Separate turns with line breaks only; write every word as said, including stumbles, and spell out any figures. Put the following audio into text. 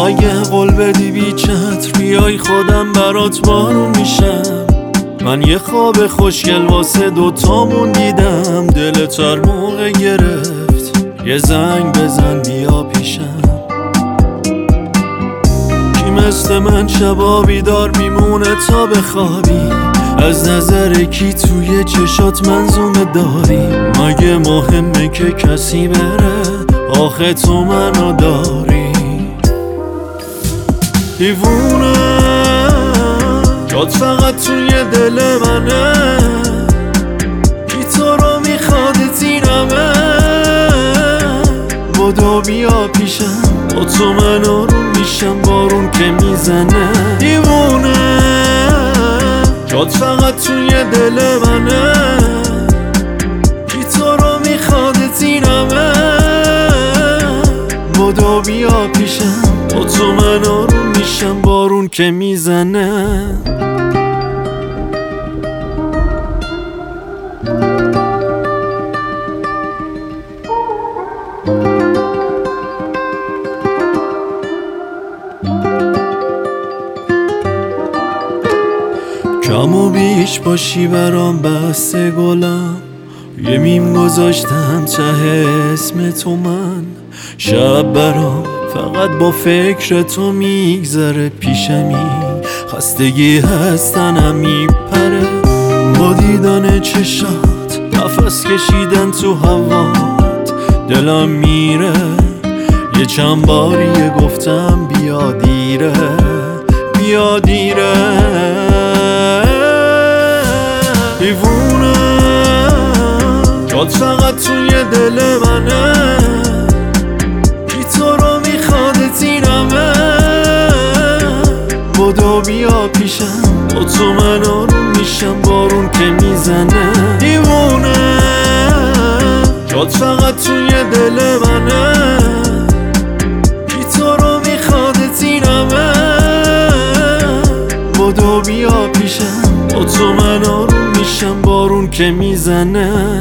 اگه قول بدی بی چتر بیای خودم برات بارون میشم. من یه خواب خوشگل واسه دوتامون دیدم، دلت هر موقع گرفت یه زنگ بزن بیا پیشم. کی مثل من شبا بیدار میمونه تا بخوابی؟ از نظر کی توی چشات منظومه داری؟ مگه مهمه که کسی بره؟ آخه تو منو داری. دیوونه جات فقط توی دل منه، کی تو رو میخواد تینمه؟ بدو بیا پیشم، با تو من آروم میشم بارون که میزنه. دیوونه جات فقط توی دل منه، کی تو رو میخواد تینمه؟ بدو بیا پیشم، با تو من آروم میشم بارون که میزنه. کم و بیش باشی برام بسته گلم، یه میم گذاشتم ته اسم تو من. شب برام فقط با فکر تو میگذره پیشمی، خستگی هستنم میپره با دیدن چشات، نفس کشیدن تو هوات دلم میره. یه چند باریه گفتم بیا دیره بیا دیره. دیوونه جات فقط توی دل منه، کی تو رو میخواد تینمه؟ بدو بیا پیشم، با تو من آروم میشم بارون که میزنه. دیوونه جات فقط توی دل منه، کی تو رو میخواد تینمه؟ بدو بیا پیشم، با تو من آروم میشم بارون که میزنه.